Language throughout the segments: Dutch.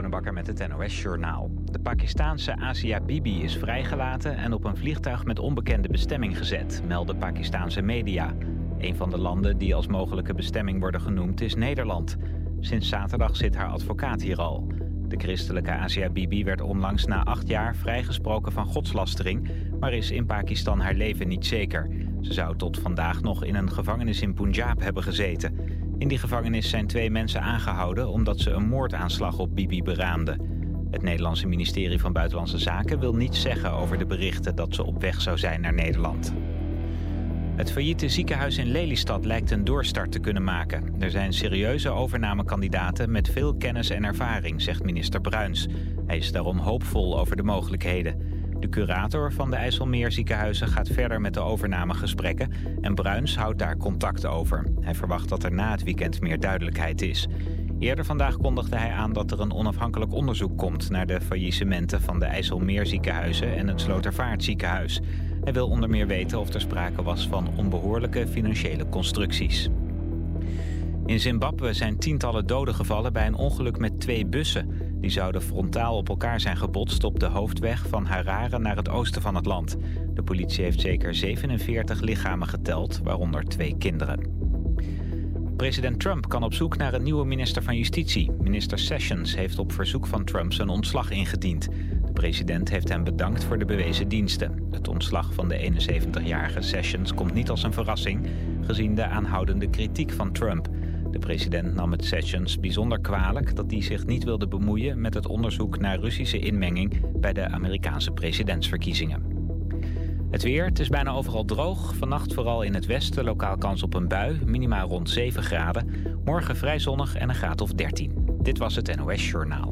Bonenbakker met het NOS Journaal. De Pakistaanse Asia Bibi is vrijgelaten en op een vliegtuig met onbekende bestemming gezet, melden Pakistaanse media. Een van de landen die als mogelijke bestemming worden genoemd is Nederland. Sinds zaterdag zit haar advocaat hier al. De christelijke Asia Bibi werd onlangs na 8 jaar vrijgesproken van godslastering, maar is in Pakistan haar leven niet zeker. Ze zou tot vandaag nog in een gevangenis in Punjab hebben gezeten. In die gevangenis zijn 2 mensen aangehouden omdat ze een moordaanslag op Bibi beraamden. Het Nederlandse ministerie van Buitenlandse Zaken wil niets zeggen over de berichten dat ze op weg zou zijn naar Nederland. Het failliete ziekenhuis in Lelystad lijkt een doorstart te kunnen maken. Er zijn serieuze overnamekandidaten met veel kennis en ervaring, zegt minister Bruins. Hij is daarom hoopvol over de mogelijkheden. De curator van de IJsselmeerziekenhuizen gaat verder met de overnamegesprekken en Bruins houdt daar contact over. Hij verwacht dat er na het weekend meer duidelijkheid is. Eerder vandaag kondigde hij aan dat er een onafhankelijk onderzoek komt naar de faillissementen van de IJsselmeerziekenhuizen en het Slotervaartziekenhuis. Hij wil onder meer weten of er sprake was van onbehoorlijke financiële constructies. In Zimbabwe zijn tientallen doden gevallen bij een ongeluk met 2 bussen. Die zouden frontaal op elkaar zijn gebotst op de hoofdweg van Harare naar het oosten van het land. De politie heeft zeker 47 lichamen geteld, waaronder 2 kinderen. President Trump kan op zoek naar een nieuwe minister van Justitie. Minister Sessions heeft op verzoek van Trump zijn ontslag ingediend. De president heeft hem bedankt voor de bewezen diensten. Het ontslag van de 71-jarige Sessions komt niet als een verrassing, gezien de aanhoudende kritiek van Trump. De president nam het Sessions bijzonder kwalijk dat hij zich niet wilde bemoeien met het onderzoek naar Russische inmenging bij de Amerikaanse presidentsverkiezingen. Het weer, het is bijna overal droog. Vannacht vooral in het westen lokaal kans op een bui, minimaal rond 7 graden. Morgen vrij zonnig en een graad of 13. Dit was het NOS Journaal.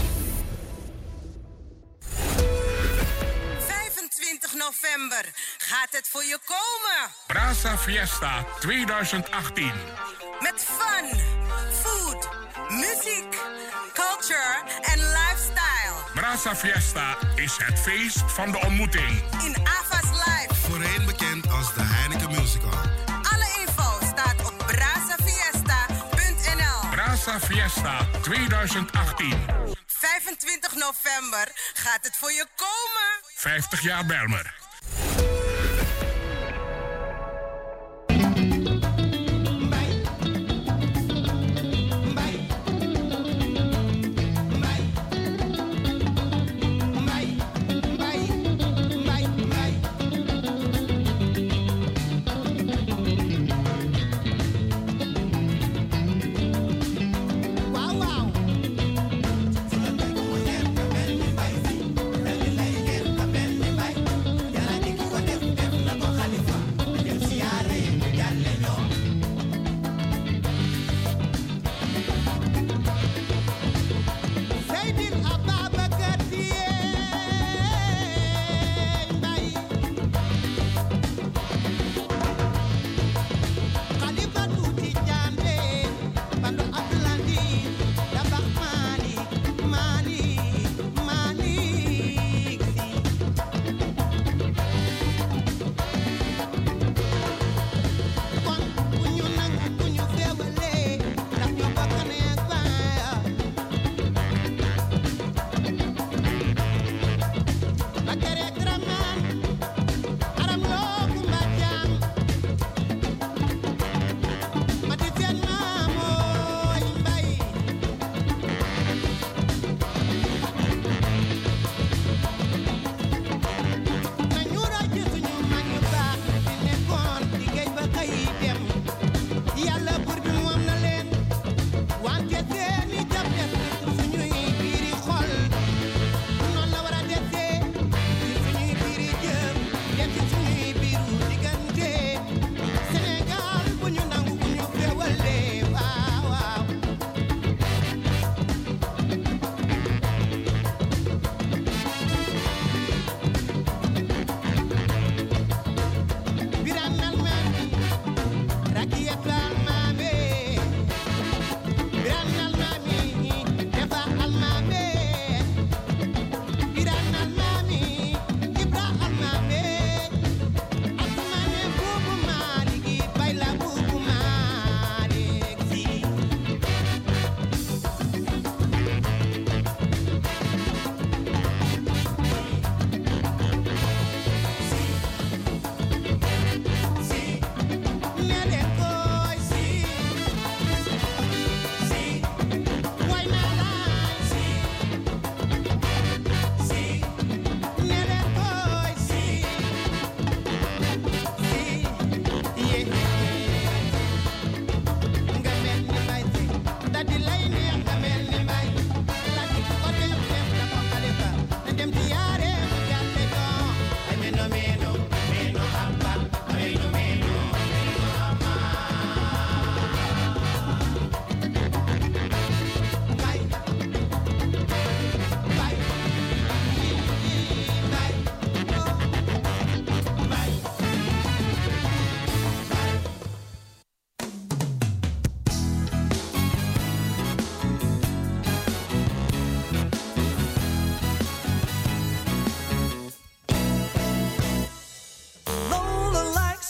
25 november gaat het voor je komen. Brasa Fiesta 2018. Met fun, food, muziek, culture en lifestyle. Brasa Fiesta is het feest van de ontmoeting. In Ava's Live. Voorheen bekend als de Heineken Musical. Alle info staat op brasafiesta.nl. Brasa Fiesta 2018. 25 november gaat het voor je komen. 50 jaar Belmer. Yeah.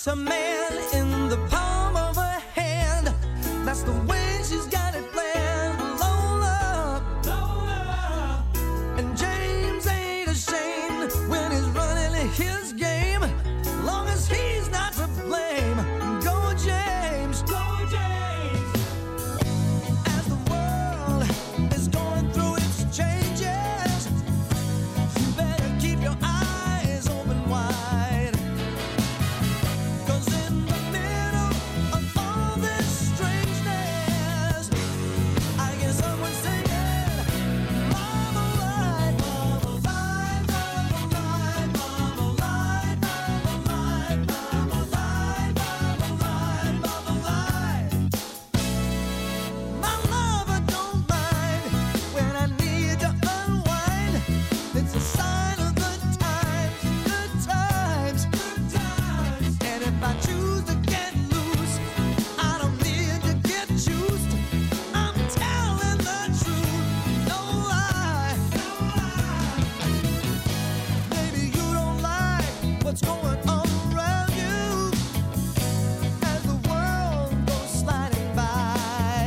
puts a man in the palm of her hand. That's the way she's got it planned. Lola, Lola. And James ain't ashamed when he's running his game, long as he's not to blame. Go James, go James. As the world is going through its changes, you better keep your eyes open wide. 'Cause in the middle of all this strangeness, I hear someone singing, Marmalade, Marmalade, Marmalade, Marmalade, Marmalade, Marmalade, Marmalade, Marmalade. My lover don't mind when I need to unwind. It's a sign of the times, good times, good times. And if I choose to get loose, I don't need to get juiced. I'm telling the truth, no lie, no lie. Maybe you don't like what's going on around you as the world goes sliding by.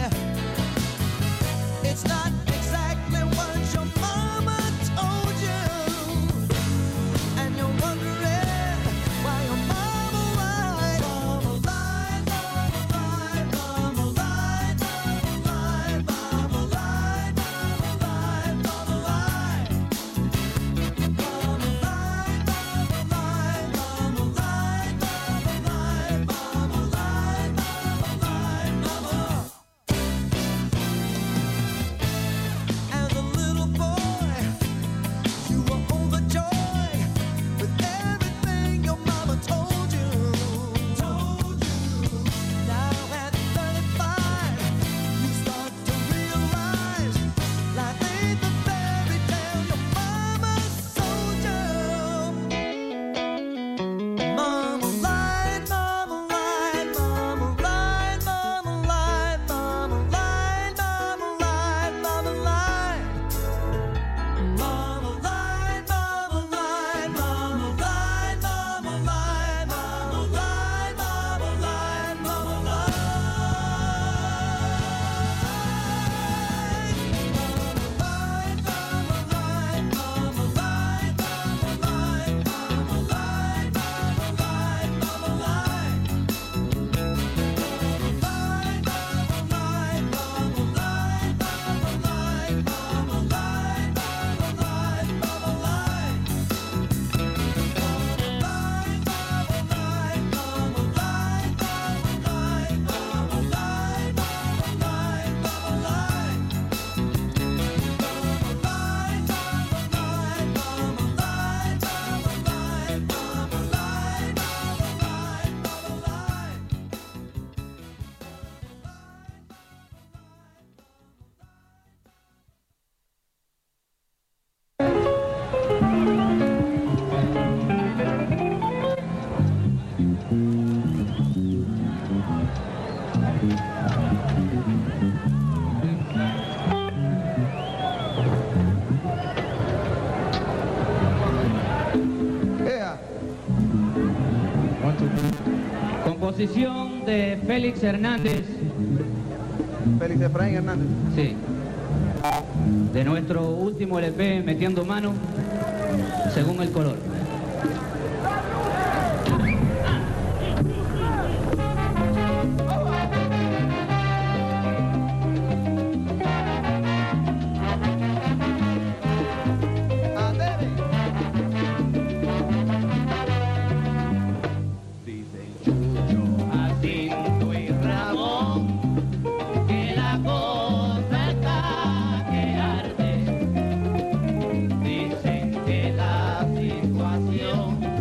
It's not exactly what your mama told you, and you're wondering why your mama lied. Marmalade, marmalade, marmalade, marmalade, marmalade, marmalade, marmalade. Marmalade, marmalade, marmalade, marmalade, marmalade, marmalade, marmalade. As a little boy, you were overjoyed with everything your mama told you. Now at 35, you start to realize life ain't the fairy tale your mama sold you. Marmalade, marmalade, marmalade, marmalade, marmalade, marmalade, marmalade. Marmalade, marmalade, marmalade, marmalade, marmalade, marmalade, Composición de Félix Hernández. Félix Efraín Hernández. Sí. De nuestro último LP, Metiendo Mano, según el color. Jacinto y Ramón, que la cosa está que arde. Dicen que la situación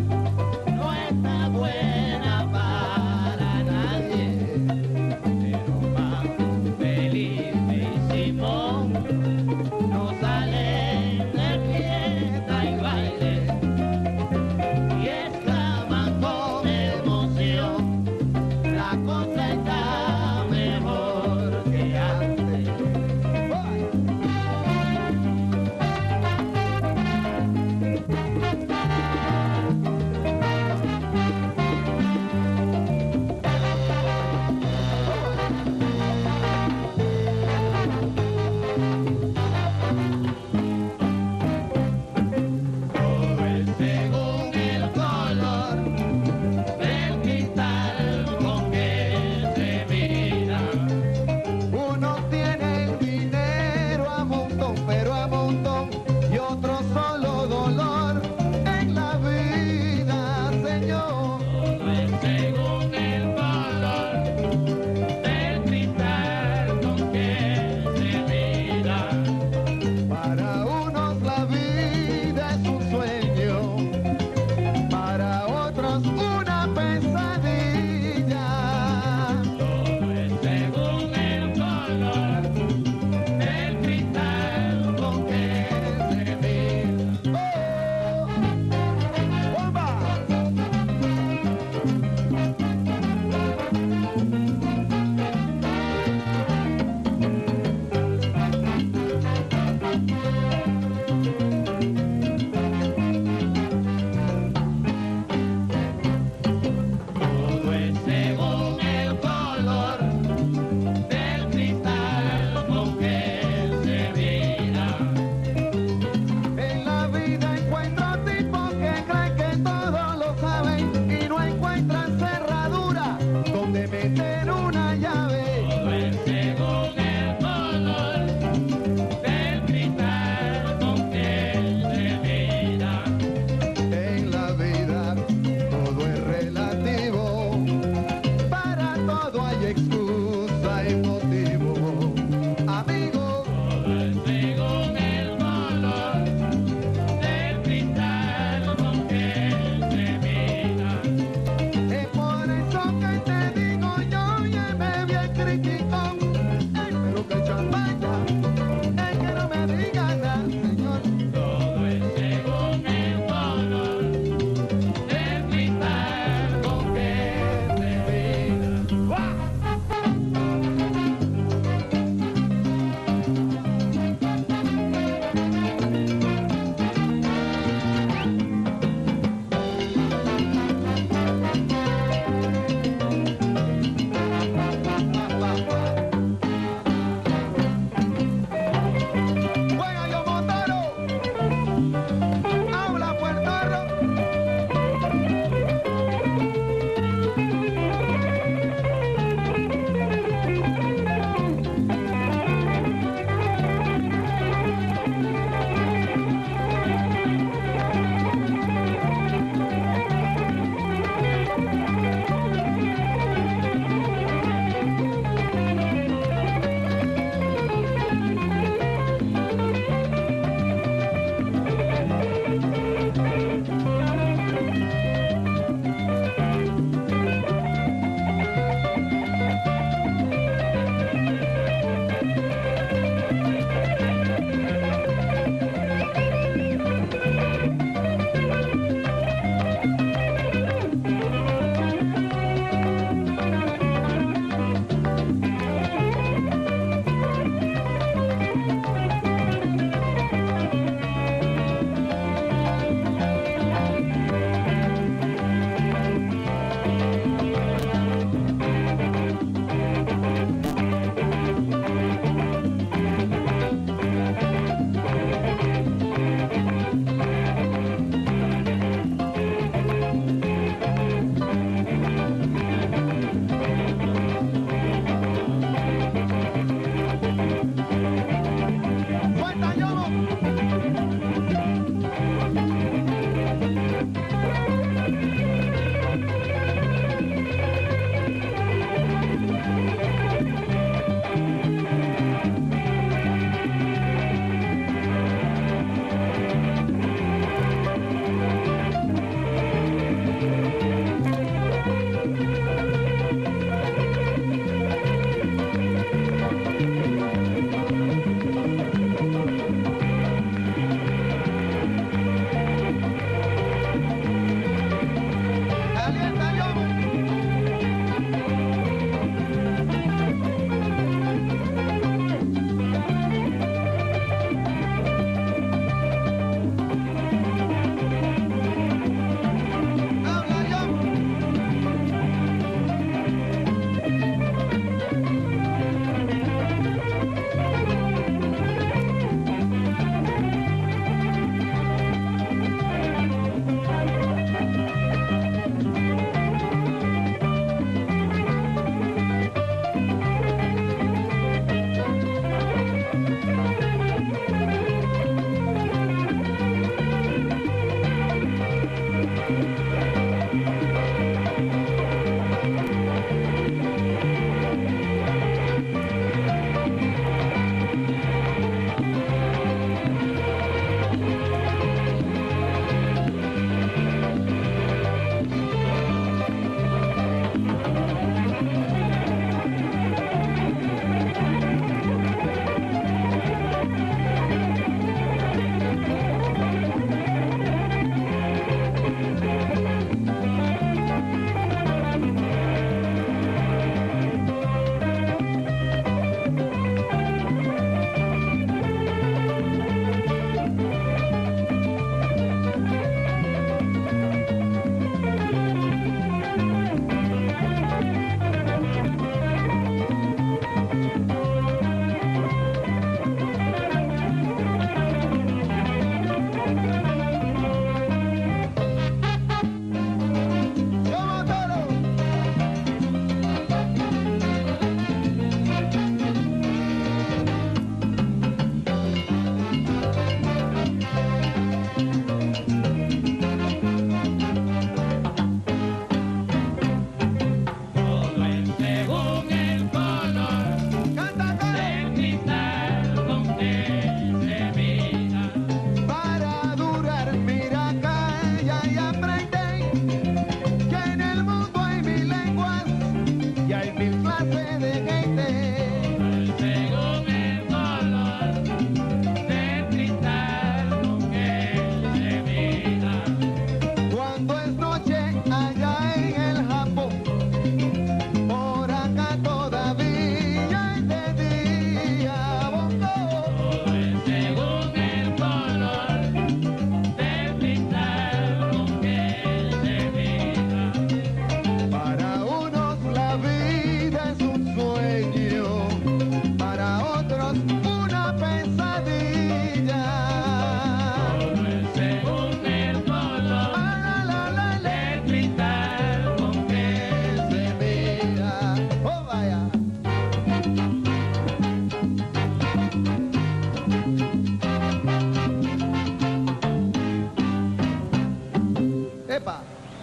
Epa.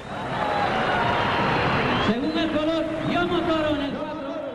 Según el color, yo motor en el 4.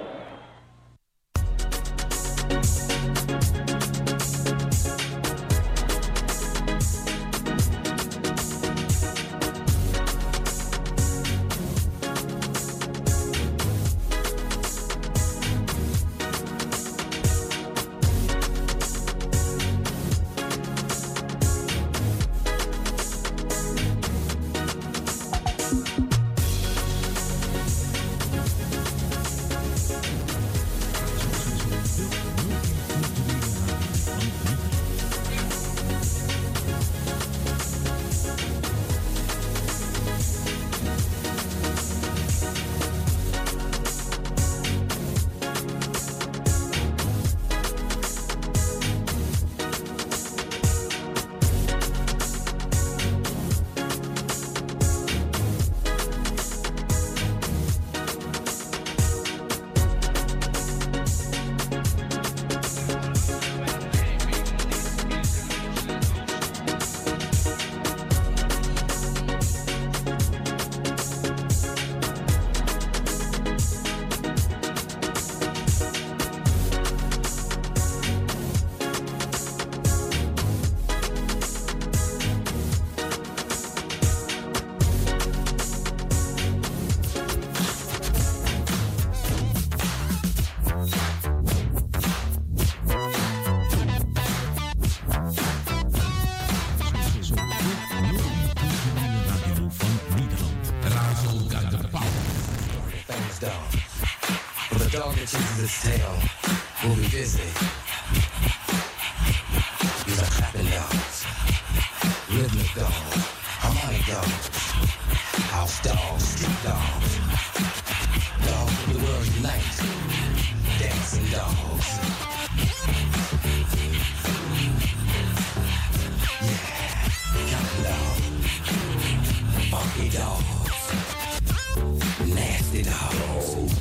This tail will be busy. These are clapping dogs, rhythmic dogs, harmonic dogs, house dogs, street dogs, dogs of the world unite, dancing dogs. Yeah, counting dogs, funky dogs, nasty dogs.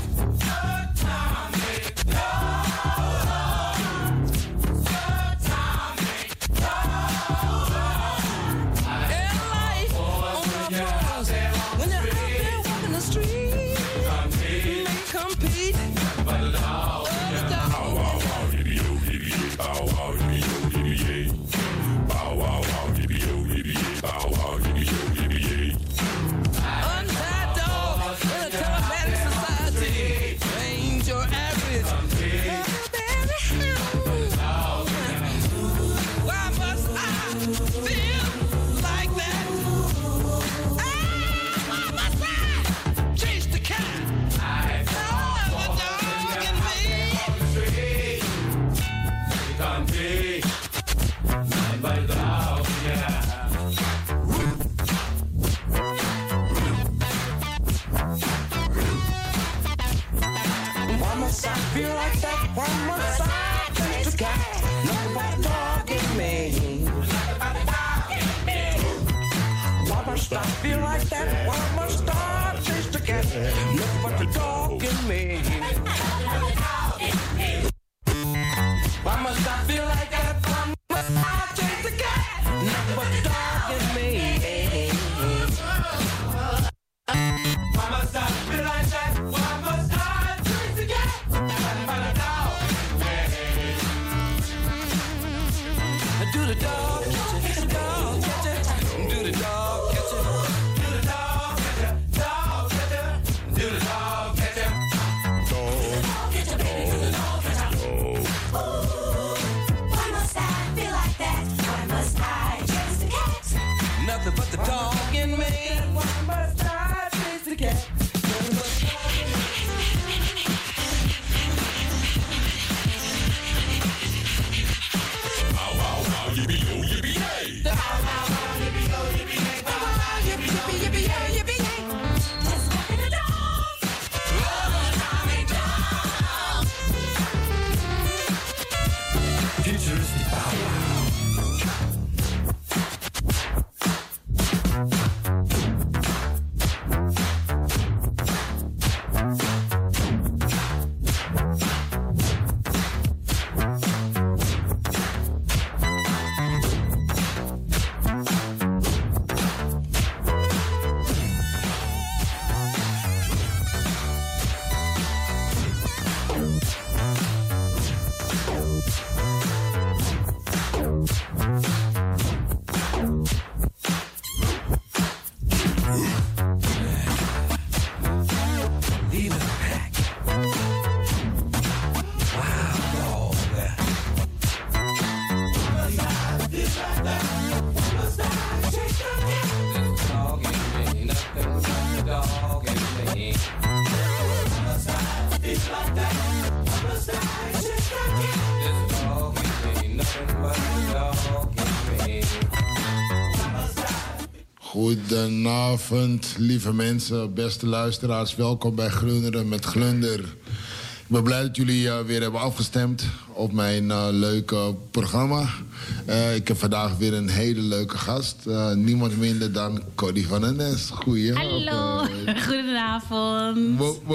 Goedenavond, lieve mensen, beste luisteraars. Welkom bij Glunderen met Glunder. Ik ben blij dat jullie weer hebben afgestemd op mijn leuke programma. Ik heb vandaag weer een hele leuke gast. Niemand minder dan Corrie van den Nes. Goeie. Hallo, goedenavond.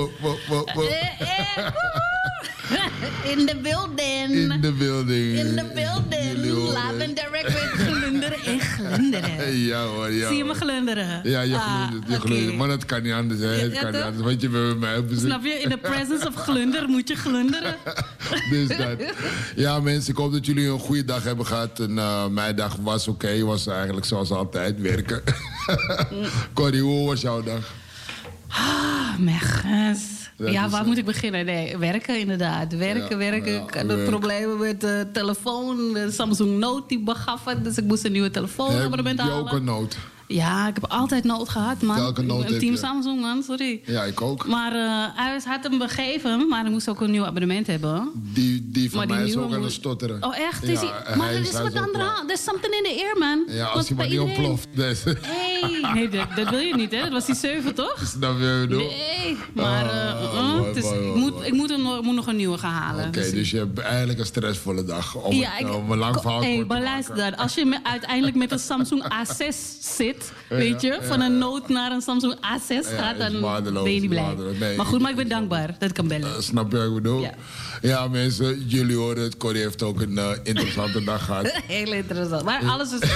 In the building. In the building. In the building. Live and direct met glunderen en glunderen. Ja hoor, ja. Zie je me glunderen? Ja, je glundert. Maar dat kan niet anders, hè. Het kan niet anders, want je bent bij mij op bezoek. Snap je? In the presence of glunder moet je glunderen. Dus dat. Ja, mensen, ik hoop dat jullie een goede dag hebben gehad. En mijn dag was oké. Was eigenlijk zoals altijd, werken. Corrie, hoe was jouw dag? Mechens. Ja, waar moet ik beginnen? Nee, werken inderdaad. Werken. Ik had problemen met de telefoon. De Samsung Note die begaf het. Dus ik moest een nieuwe telefoonabonnement halen. Heb je ook een Note? Ja, ik heb altijd Note gehad, man. Welke Note een Team heb je? Samsung, man. Sorry. Ja, ik ook. Maar hij had hem begeven, maar hij moest ook een nieuw abonnement hebben. Die van mij is ook aan het stotteren. Oh, echt? Ja, maar er is wat andere. There's something in the air, man. Ja, als hij maar niet ontploft. Dus. Nee, dat wil je niet, hè? Dat was die 7, toch? Dat wil je doen? Nee, maar ik moet nog een nieuwe gaan halen. Oké, dus je hebt eigenlijk een stressvolle dag. Om een lang verhaal kort te maar luister dan. Als je uiteindelijk met een Samsung A6 zit, weet je, van een Note naar een Samsung A6 gaat, dan ben je niet blij. Nee, maar goed, maar ik ben dankbaar dat ik kan bellen. Snap je wat ik bedoel? Ja, mensen, jullie horen het. Corrie heeft ook een interessante dag gehad. Heel interessant. Maar alles is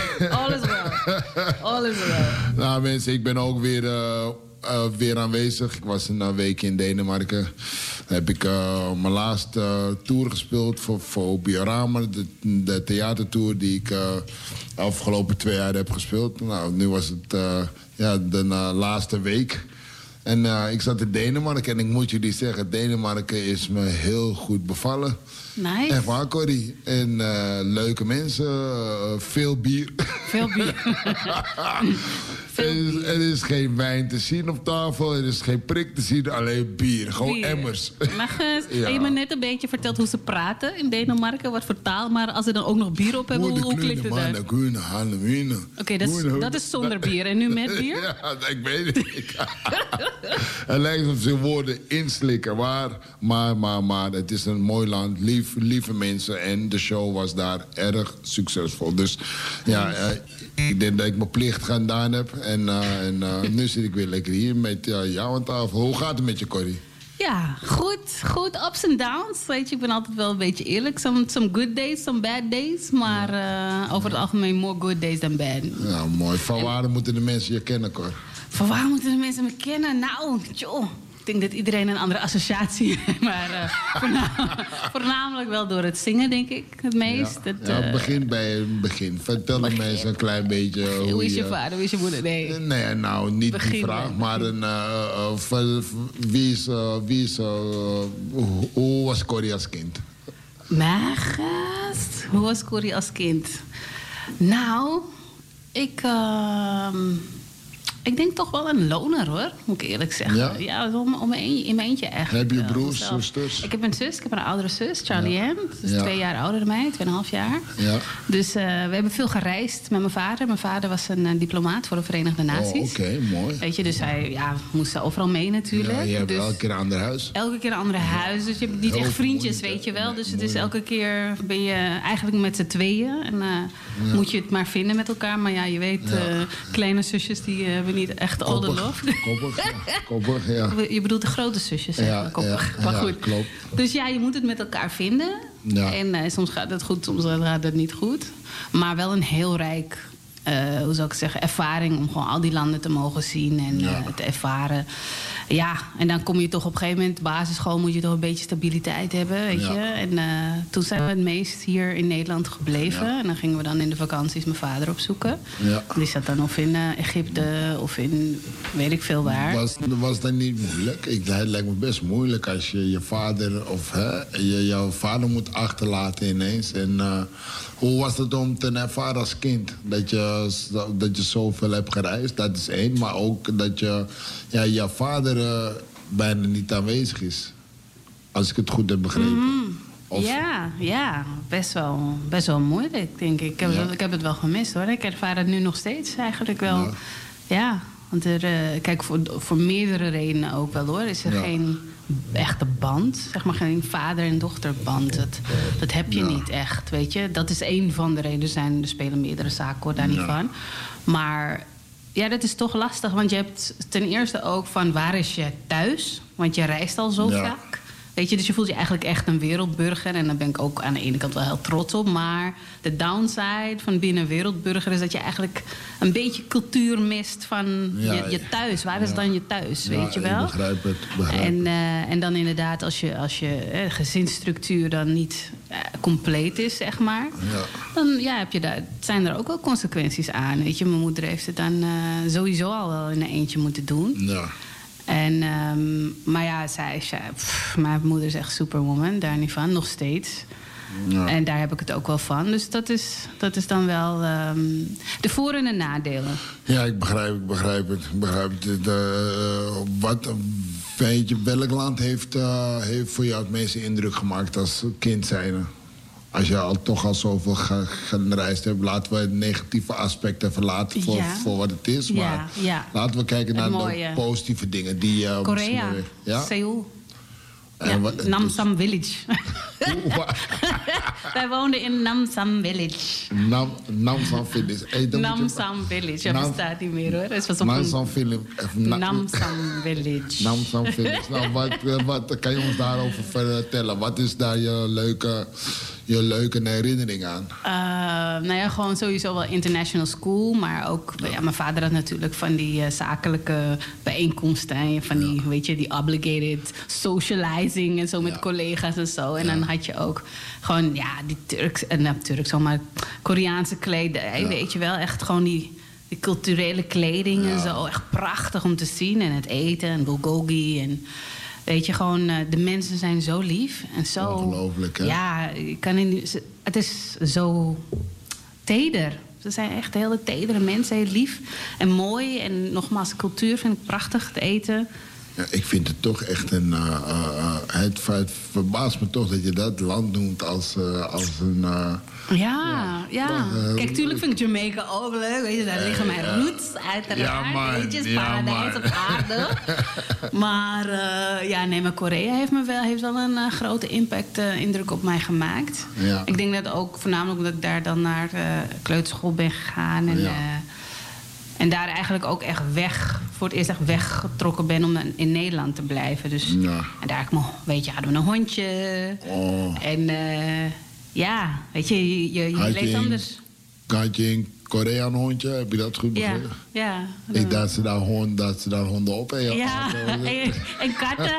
wel. Nou, mensen, ik ben ook weer aanwezig. Ik was een week in Denemarken. Dan heb ik mijn laatste tour gespeeld voor Biorama. De theatertour die ik de afgelopen 2 jaar heb gespeeld. Nou, nu was het de laatste week. En ik zat in Denemarken en ik moet jullie zeggen, Denemarken is me heel goed bevallen. Nice. Echt waar, Corrie. En leuke mensen, veel bier. Veel bier. Er is geen wijn te zien op tafel, er is geen prik te zien, alleen bier. Gewoon emmers. Ja. Je me net een beetje verteld hoe ze praten in Denemarken, wat voor taal. Maar als ze dan ook nog bier op hebben, hoe klinkt het dan? Oké, dat is zonder bier. En nu met bier? Ja, ik weet het niet. Het lijkt alsof ze woorden inslikken. Maar het is een mooi land, lieve mensen. En de show was daar erg succesvol. Dus ja, ik denk dat ik mijn plicht gedaan heb. En nu zit ik weer lekker hier met jou aan tafel. Hoe gaat het met je, Corrie? Ja, goed. Ups en downs. Weet je, ik ben altijd wel een beetje eerlijk. Some good days, some bad days. Maar over het algemeen more good days than bad. Ja, mooi. Van waar moeten de mensen je kennen, Cor? Van waar moeten de mensen me kennen? Nou, joh. Ik denk dat iedereen een andere associatie heeft. Maar voornamelijk wel door het zingen, denk ik, het meest. Begin bij het begin. Vertel de mensen een klein beetje hoe is je vader, hoe is je moeder? Nee, nou, niet begin die vraag. Maar hoe was Corrie als kind? Mijn gast, hoe was Corrie als kind? Nou, ik denk toch wel een loner, hoor. Moet ik eerlijk zeggen. Ja, in mijn eentje echt. Heb je broers, zusters? Ik heb een zus. Ik heb een oudere zus, Charlie Ann. Dus 2 jaar ouder dan mij, 2,5 jaar. Ja. Dus we hebben veel gereisd met mijn vader. Mijn vader was een diplomaat voor de Verenigde Naties. Oké, mooi. Weet je, dus hij moest overal mee natuurlijk. Ja, je hebt elke keer een ander huis. Elke keer een ander huis. Dus je hebt niet echt vriendjes, weet je wel. Dus het is elke keer ben je eigenlijk met z'n tweeën. En moet je het maar vinden met elkaar. Maar ja, je weet, kleine zusjes die hebben niet echt all the love. Koppig, ja. Je bedoelt de grote zusjes, hè? Koppig. Maar goed. Klopt. Dus ja, je moet het met elkaar vinden. Ja. En soms gaat het goed, soms gaat het niet goed. Maar wel een heel rijk, hoe zou ik zeggen, ervaring om gewoon al die landen te mogen zien en te ervaren. Ja, en dan kom je toch op een gegeven moment, basisschool moet je toch een beetje stabiliteit hebben, weet je. En toen zijn we het meest hier in Nederland gebleven. Ja. En dan gingen we dan in de vakanties mijn vader opzoeken. Ja. Die zat dan of in Egypte of in weet ik veel waar. Was dat niet moeilijk? Het lijkt me best moeilijk als je je vader of jouw vader moet achterlaten ineens. En hoe was het om te ervaren als kind? Dat je zoveel hebt gereisd, dat is 1. Maar ook dat je vader bijna niet aanwezig is. Als ik het goed heb begrepen. Of... Ja, best wel moeilijk, denk ik. Ik heb het wel gemist, hoor. Ik ervaar het nu nog steeds eigenlijk wel. Ja, want kijk, voor meerdere redenen ook wel, hoor. Is er geen echte band, zeg maar geen vader- en dochterband. Dat heb je niet echt, weet je. Dat is één van de redenen. Er spelen meerdere zaken, hoor, daar niet van. Maar ja, dat is toch lastig, want je hebt ten eerste ook van waar is je thuis? Want je reist al zo vaak. Weet je, dus je voelt je eigenlijk echt een wereldburger. En daar ben ik ook aan de ene kant wel heel trots op. Maar de downside van binnen een wereldburger is dat je eigenlijk een beetje cultuur mist van je thuis. Waar is dan je thuis, weet je wel? Ik begrijp het. En dan inderdaad, als je gezinsstructuur dan niet compleet is, zeg maar. Dan zijn er ook wel consequenties aan. Weet je, mijn moeder heeft het dan sowieso al wel in een eentje moeten doen. Ja. En, maar ja, mijn moeder is echt superwoman, daar niet van, nog steeds. Ja. En daar heb ik het ook wel van. Dus dat is dan wel de voor- en de nadelen. Ja, ik begrijp het. Wat weet je, welk land heeft voor jou het meeste indruk gemaakt als kind zijnde? Als je toch al zoveel gereisd hebt, laten we het negatieve aspect even laten voor wat het is. Maar laten we kijken naar de positieve dingen die Korea, Seoul. Namsam Village. Wij woonden in Namsam Village. Namsam Village. Namsam Village, dat bestaat niet meer, hoor. Namsam Village. Namsam Village. Nou, wat kan je ons daarover vertellen? Wat is daar je leuke herinnering aan? Nou ja, gewoon sowieso wel international school. Maar ook, mijn vader had natuurlijk van die zakelijke bijeenkomsten. En van die, weet je, die obligated socializing en zo met collega's en zo. En dan had je ook gewoon, die Turks, maar Koreaanse kledij, weet je wel. Echt gewoon die culturele kleding en zo. Echt prachtig om te zien. En het eten en bulgogi en... Weet je, gewoon, de mensen zijn zo lief. En zo, ongelooflijk, hè? Ja, het is zo teder. Ze zijn echt hele tedere mensen, heel lief en mooi. En nogmaals, cultuur vind ik prachtig, te eten. Ja, ik vind het toch echt het verbaast me toch dat je dat land noemt als een... Kijk, tuurlijk vind ik Jamaica ook leuk. Weet je, daar liggen mijn roots, uiteraard. Weet je, paradijs op aarde. Maar maar Korea heeft wel een grote indruk op mij gemaakt. Ja. Ik denk dat ook voornamelijk omdat ik daar dan naar kleuterschool ben gegaan. En daar eigenlijk ook echt voor het eerst echt weggetrokken ben om in Nederland te blijven. Dus en daar hadden we een hondje. En weet je leeft anders. Had je in Korea een hondje? Heb je dat goed begrepen? Ja. Ik dacht dat ze daar honden op en en katten.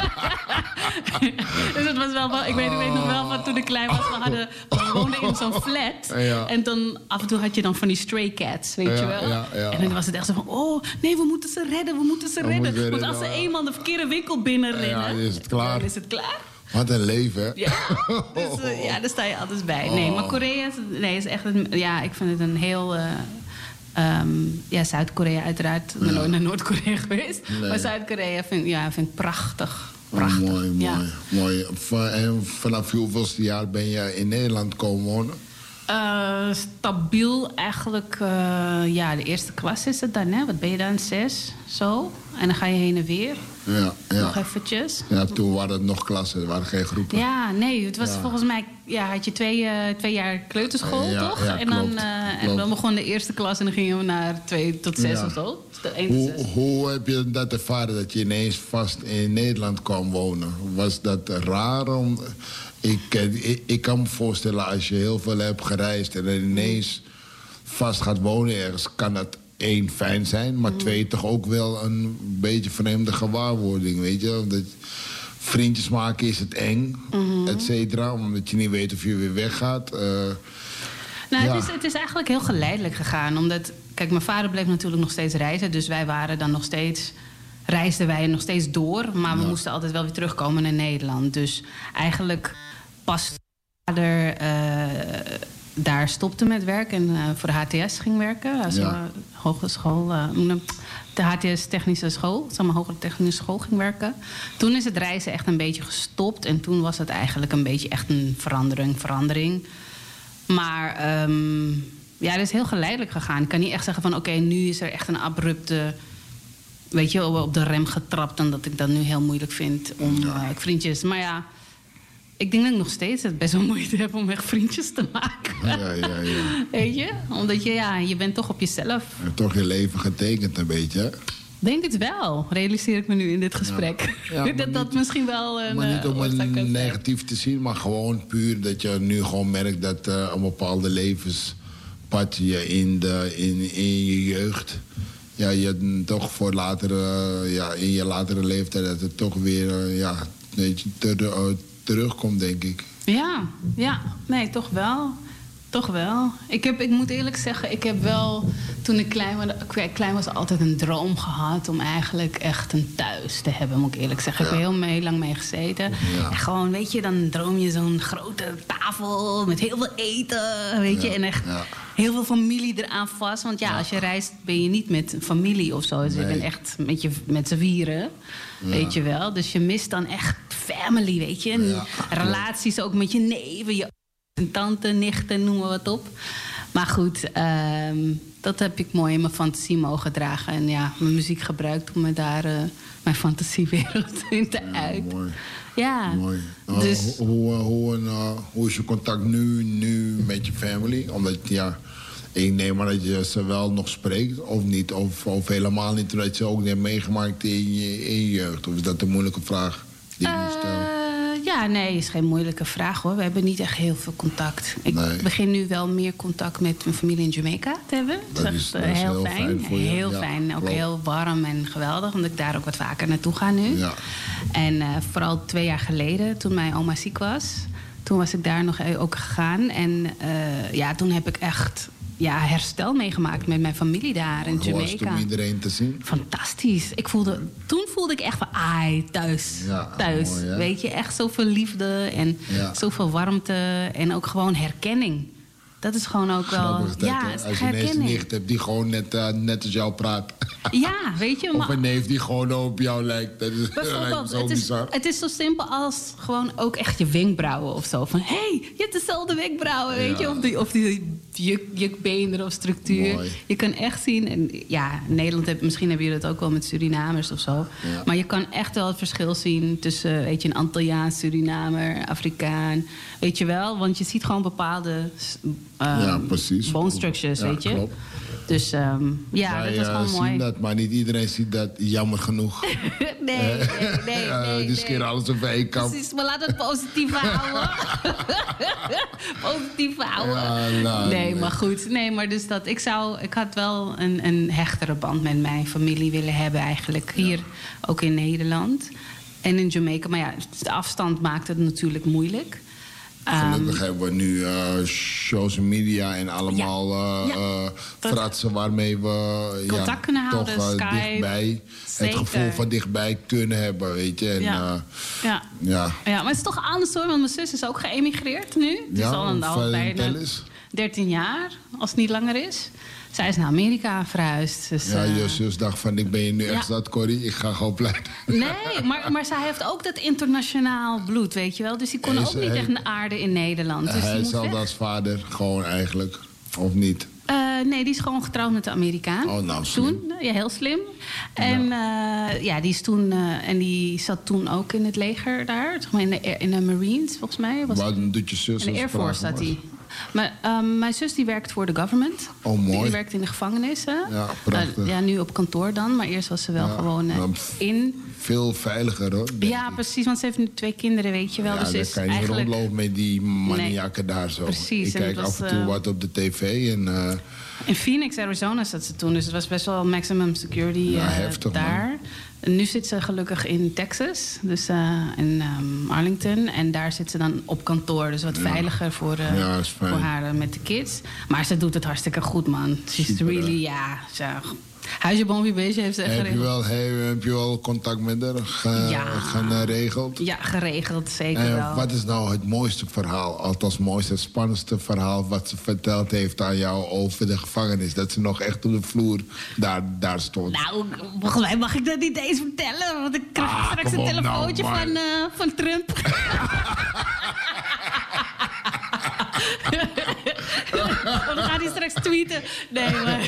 Dus het was wel, ik weet nog wel van toen ik klein was, we woonden in zo'n flat. Ja. En dan af en toe had je dan van die stray cats, weet je wel. Ja. En dan was het echt zo van, oh nee, we moeten ze redden. Want als ze eenmaal de verkeerde winkel binnenrennen, dan is het klaar. Wat een leven, hè? Ja, dus daar sta je altijd bij. Nee, maar Korea is echt... ik vind het een heel... Zuid-Korea uiteraard. Ik ben nooit naar Noord-Korea geweest. Nee. Maar Zuid-Korea vind ik prachtig. Mooi. En vanaf hoeveelste jaar ben je in Nederland komen wonen? Stabiel eigenlijk... de eerste klas is het dan, hè? Wat ben je dan? 6, zo. En dan ga je heen en weer. Ja. Nog eventjes. Ja, toen waren het nog klassen, er waren geen groepen. Ja, nee, het was volgens mij... had je 2 jaar kleuterschool, toch? Ja, en dan begon de eerste klas en dan gingen we naar 2 tot 6 of zo. Hoe heb je dat ervaren, dat je ineens vast in Nederland kwam wonen? Was dat raar? Ik kan me voorstellen, als je heel veel hebt gereisd en ineens vast gaat wonen ergens, kan dat 1 fijn zijn, maar 2 toch ook wel een beetje vreemde gewaarwording, weet je? Dat vriendjes maken is het eng, et cetera, omdat je niet weet of je weer weggaat. Het is eigenlijk heel geleidelijk gegaan, omdat, kijk, mijn vader bleef natuurlijk nog steeds reizen, dus wij waren dan nog steeds, reisden wij nog steeds door, maar we moesten altijd wel weer terugkomen naar Nederland. Dus eigenlijk pas vader daar stopte met werk en voor de HTS ging werken. Also, hogeschool, de HTS Technische School, hogere technische school ging werken. Toen is het reizen echt een beetje gestopt. En toen was het eigenlijk een beetje echt een verandering. Maar het is heel geleidelijk gegaan. Ik kan niet echt zeggen van oké, nu is er echt een abrupte... Weet je, op de rem getrapt. En dat ik dat nu heel moeilijk vind om vriendjes... Maar ja, ik denk dat ik nog steeds het best wel moeite heb om echt vriendjes te maken. Ja. Weet je? Omdat je bent toch op jezelf. Je hebt toch je leven getekend een beetje, hè? Denk het wel, realiseer ik me nu in dit gesprek. Ja, dat misschien wel een... Maar niet om het negatief te zien, maar gewoon puur dat je nu gewoon merkt dat een bepaalde levenspad je in je jeugd... Ja, je toch voor latere, in je latere leeftijd dat het toch weer terugkomt, denk ik. Ja, nee, toch wel. Toch wel. Ik moet eerlijk zeggen, ik heb wel... Toen ik klein was, altijd een droom gehad... om eigenlijk echt een thuis te hebben, moet ik eerlijk zeggen. Ik heb er heel lang mee gezeten. Ja. En gewoon, weet je, dan droom je zo'n grote tafel... met heel veel eten, weet je. En echt heel veel familie eraan vast. Want als je reist ben je niet met familie of zo. Dus je bent echt met z'n vieren, weet je wel. Dus je mist dan echt family, weet je. En relaties ook met je neven, je tante, nichten, noem maar wat op. Maar goed, dat heb ik mooi in mijn fantasie mogen dragen. En mijn muziek gebruikt om me daar mijn fantasiewereld in te uiten. Mooi. Ja. Mooi. Dus, hoe is je contact nu met je family? Omdat, ik neem maar dat je ze wel nog spreekt of niet. Of helemaal niet, dat je ze ook niet hebt meegemaakt in je jeugd. Of is dat een moeilijke vraag die je nu stelt? Nee, is geen moeilijke vraag hoor. We hebben niet echt heel veel contact. Ik begin nu wel meer contact met mijn familie in Jamaica te hebben. Dat is echt heel fijn. Heel fijn. Ook heel warm en geweldig. Omdat ik daar ook wat vaker naartoe ga nu. Ja. En vooral 2 jaar geleden, toen mijn oma ziek was. Toen was ik daar nog ook gegaan. En toen heb ik echt... herstel meegemaakt met mijn familie daar in Jamaica. Hoe was toen iedereen te zien? Fantastisch. Toen voelde ik echt van, thuis. Ja, thuis. Mooi, weet je, echt zoveel liefde en zoveel warmte. En ook gewoon herkenning. Dat is gewoon ook wel... Als je ineens een nicht hebt die gewoon net als jou praat. Ja, weet je. Of een neef die gewoon op jou lijkt. Dat is bijvoorbeeld, zo bizar. Het is zo simpel als gewoon ook echt je wenkbrauwen of zo. Van, je hebt dezelfde wenkbrauwen, weet je. Of die jukbeenderen of structuur. Mooi. Je kan echt zien... En in Nederland misschien hebben jullie dat ook wel met Surinamers of zo. Ja. Maar je kan echt wel het verschil zien tussen, weet je, een Antilliaan, Surinamer, Afrikaan. Weet je wel, want je ziet gewoon bepaalde... precies. Bone structures, weet je. Klopt. Dus dat was gewoon mooi. Zien dat, maar niet iedereen ziet dat, jammer genoeg. Nee. Die scheren alles op één kant. Precies, maar laat het positief houden. Positief houden. Nee, maar goed. Nee, maar dus dat... Ik had wel een hechtere band met mijn familie willen hebben eigenlijk. Hier, ook in Nederland. En in Jamaica. Maar de afstand maakt het natuurlijk moeilijk. Gelukkig hebben we nu social media en allemaal fratsen waarmee we contact kunnen houden, toch Skype, dichtbij het gevoel van dichtbij kunnen hebben, weet je. En, maar het is toch anders hoor, want mijn zus is ook geëmigreerd nu. Het is al bijna 13 jaar, als het niet langer is. Zij is naar Amerika verhuisd. Dus, je zus dacht van, ik ben je nu echt zat, Corrie. Ik ga gewoon pleiten. Nee, maar zij heeft ook dat internationaal bloed, weet je wel. Dus die kon ook niet echt een aarde in Nederland. Dus hij is zelf als vader, gewoon eigenlijk. Of niet? Nee, die is gewoon getrouwd met de Amerikaan. Oh, nou, slim. Toen, heel slim. En die is toen... en die zat toen ook in het leger daar. Zeg maar in de Marines, volgens mij. Wat doet je zus? In de Air Force zat hij. Maar mijn zus die werkt voor de government. Oh, mooi. Die werkt in de gevangenis. Ja, prachtig. Nu op kantoor dan. Maar eerst was ze wel gewoon in. Veel veiliger, hoor. Ja, precies. Want ze heeft nu 2 kinderen, weet je wel. Ja, dus kan je niet rondlopen met die maniakken daar zo. Precies. Ik kijk af en toe wat op de tv. In Phoenix, Arizona zat ze toen. Dus het was best wel maximum security heftig, daar. Man. Nu zit ze gelukkig in Texas, dus in Arlington. En daar zit ze dan op kantoor, dus wat veiliger voor haar met de kids. Maar ze doet het hartstikke goed, man. She's really, Huisje, boompje, beestje heeft ze echt geregeld. Heb je wel contact met haar geregeld? Ja, geregeld, zeker wel. Wat is nou het mooiste verhaal, althans het mooiste, het spannendste verhaal wat ze verteld heeft aan jou over de gevangenis? Dat ze nog echt op de vloer daar stond. Nou, volgens mij mag ik dat niet eens vertellen, want ik krijg straks een telefoontje van Trump. Dan gaat hij straks tweeten. Nee, maar...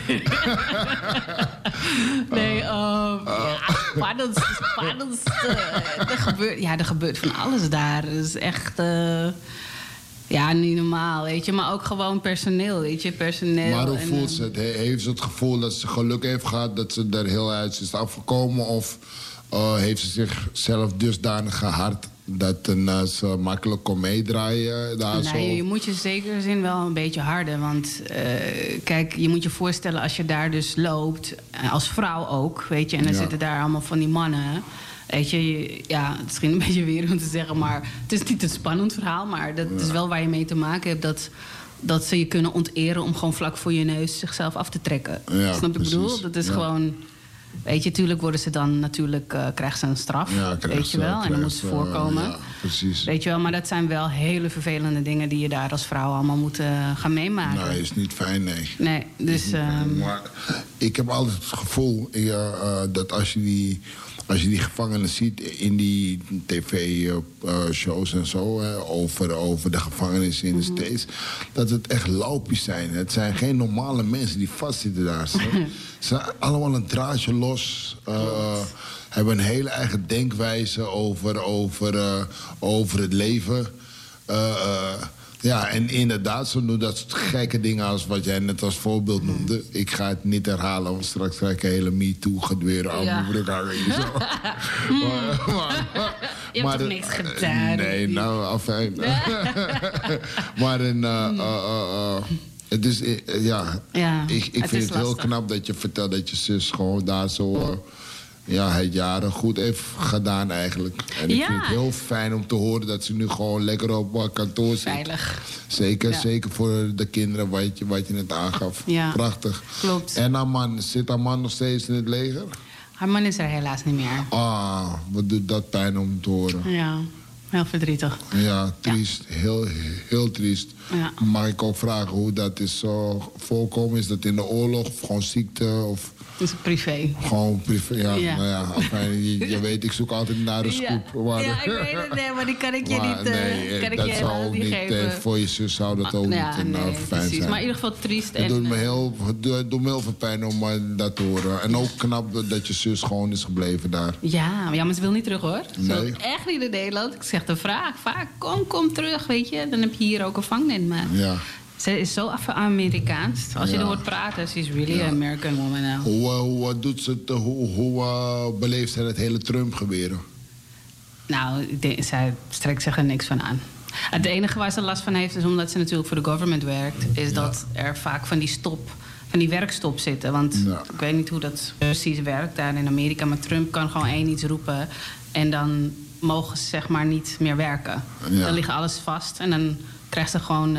spannendst. Er gebeurt van alles daar. Het is echt... niet normaal, weet je. Maar ook gewoon personeel, weet je. Maar hoe voelt ze het? Heeft ze het gevoel dat ze geluk heeft gehad, dat ze er heel uit is afgekomen? Of heeft ze zichzelf dusdanig gehard dat ze makkelijk kon meedraaien? Je moet je zeker zin wel een beetje harden. Want kijk, je moet je voorstellen als je daar dus loopt, als vrouw ook, weet je. En dan zitten daar allemaal van die mannen. Weet je, het is misschien een beetje weer om te zeggen, maar het is niet een spannend verhaal. Maar dat is wel waar je mee te maken hebt, dat ze je kunnen onteren om gewoon vlak voor je neus zichzelf af te trekken. Ja, snap je wat ik bedoel? Dat is gewoon... Weet je, tuurlijk worden ze dan krijgen ze een straf, weet je wel. En dan moet ze voorkomen. Ja, precies. Weet je wel, maar dat zijn wel hele vervelende dingen die je daar als vrouw allemaal moet gaan meemaken. Nou, is niet fijn, nee. Nee, dus... Maar ik heb altijd het gevoel dat als je die gevangenen ziet in die tv-shows en zo, over de gevangenis in de States, dat het echt laupies zijn. Het zijn geen normale mensen die vastzitten daar. Ze zijn allemaal een draadje los, hebben een hele eigen denkwijze over het leven. En inderdaad, zo doen dat soort gekke dingen als wat jij net als voorbeeld noemde. Ik ga het niet herhalen, want straks krijg ik een hele MeToo-gedweren aan mijn broek hangen. Je hebt toch niks gedaan? Nee, nou, afijn. Maar het is, ik vind het heel knap dat je vertelt dat je zus gewoon daar zo... het jaren goed heeft gedaan eigenlijk. En ik vind het heel fijn om te horen dat ze nu gewoon lekker op kantoor zit. Veilig. Zeker voor de kinderen wat je net aangaf. Ja. Prachtig. Klopt. En zit haar man nog steeds in het leger? Haar man is er helaas niet meer. Wat doet dat pijn om te horen. Ja, heel verdrietig. Ja, triest. Ja. Heel, heel triest. Ja. Mag ik ook vragen hoe dat is voorkomen? Is dat in de oorlog of gewoon ziekte? Of... Het is privé. Gewoon privé, ja. Nou ja, je weet, ik zoek altijd naar een scoop. Maar, ik weet het, nee, maar die kan ik je niet geven. Dat zou ook niet, voor je zus zou dat ook niet fijn zijn. Maar in ieder geval triest. Het doet me heel veel pijn om dat te horen. En ook knap dat je zus gewoon is gebleven daar. Ja, maar ze wil niet terug, hoor. Ze nee. wil echt niet in Nederland. Ik zeg de vraag vaak, kom terug, weet je. Dan heb je hier ook een vangnet, maar... Ja. Ze is zo Amerikaans. Als je er hoort praten, ze is really an American woman now. Hoe doet ze het? Hoe beleeft zij het hele Trump-gebeuren? Nou, zij strekt zich er niks van aan. Het enige waar ze last van heeft, is omdat ze natuurlijk voor de government werkt, is dat er vaak van die werkstop zitten. Want ik weet niet hoe dat precies werkt daar in Amerika, maar Trump kan gewoon iets roepen en dan mogen ze zeg maar niet meer werken. Dan ligt alles vast en dan krijgt ze gewoon...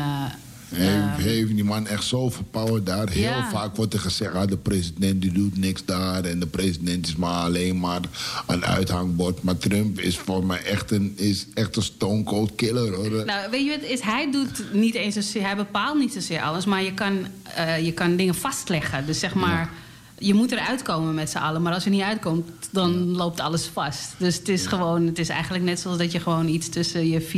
heeft die man echt zoveel power daar. Heel vaak wordt er gezegd, de president die doet niks daar. En de president is alleen maar een uithangbord. Maar Trump is voor mij echt een stone cold killer, hoor. Nou, weet je wat het is? Hij doet niet eens zozeer, hij bepaalt niet zozeer alles. Maar je kan dingen vastleggen. Dus zeg maar... Je moet eruit komen met z'n allen. Maar als je niet uitkomt, dan loopt alles vast. Dus het is gewoon... Het is eigenlijk net zoals dat je gewoon iets tussen je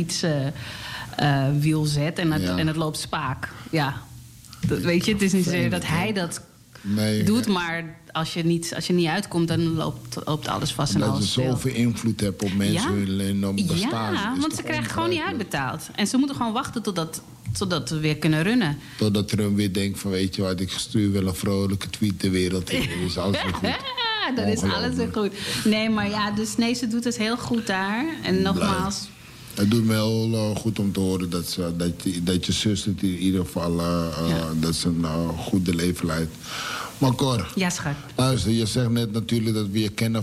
fietswiel zet. En het loopt spaak. Ja. Weet je, het is niet zozeer dat hij dat doet. Maar als je niet uitkomt, dan loopt alles vast en alles dat je zoveel invloed hebt op mensen hun bestaan. Ja, want ze krijgen gewoon niet uitbetaald. En ze moeten gewoon wachten totdat we weer kunnen runnen. Totdat Trump weer denkt van, weet je wat, ik stuur wel een vrolijke tweet de wereld in. Dan is alles weer goed. Dan is alles weer goed. Nee, maar dus ze doet het heel goed daar. En nogmaals... Het doet me heel goed om te horen dat je zus het in ieder geval dat ze een goede leven leidt. Maar Cor, Ja, schat. luister, je zegt net natuurlijk dat we je kennen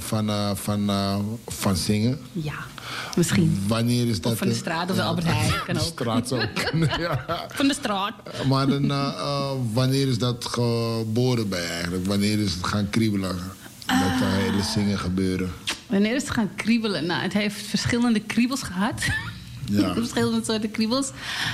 van zingen. Ja, misschien. Wanneer is dat? Of van de straat of de Albert Heijn. Kan ook. Straat zou kunnen, ja. Van de straat. Maar dan, wanneer is dat geboren bij je eigenlijk? Wanneer is het gaan kriebelen? Dat hele zingen gebeuren? Wanneer is het gaan kriebelen? Nou, het heeft verschillende kriebels gehad. Ja. Verschillende soorten kriebels.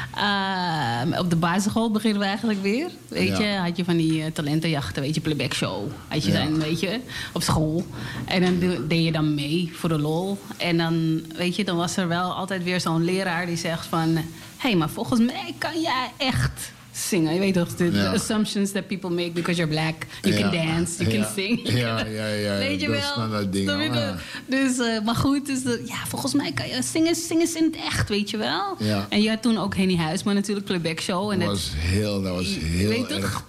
Op de basisschool beginnen we eigenlijk weer. Weet je, had je van die talentenjachten, weet je, playback show. Had je dan, weet je, op school. En dan deed je dan mee voor de lol. En dan, weet je, dan was er wel altijd weer zo'n leraar die zegt van... Hé, maar volgens mij kan jij echt zingen. Je weet toch, de assumptions that people make because you're black. You can dance, you can sing. Ja. Weet je dat wel? zijn dat dingen. Dus, maar goed, dus, volgens mij kan je zingen in het echt, weet je wel. Ja. En je had toen ook Henny Huisman natuurlijk, playback show. En dat was heel erg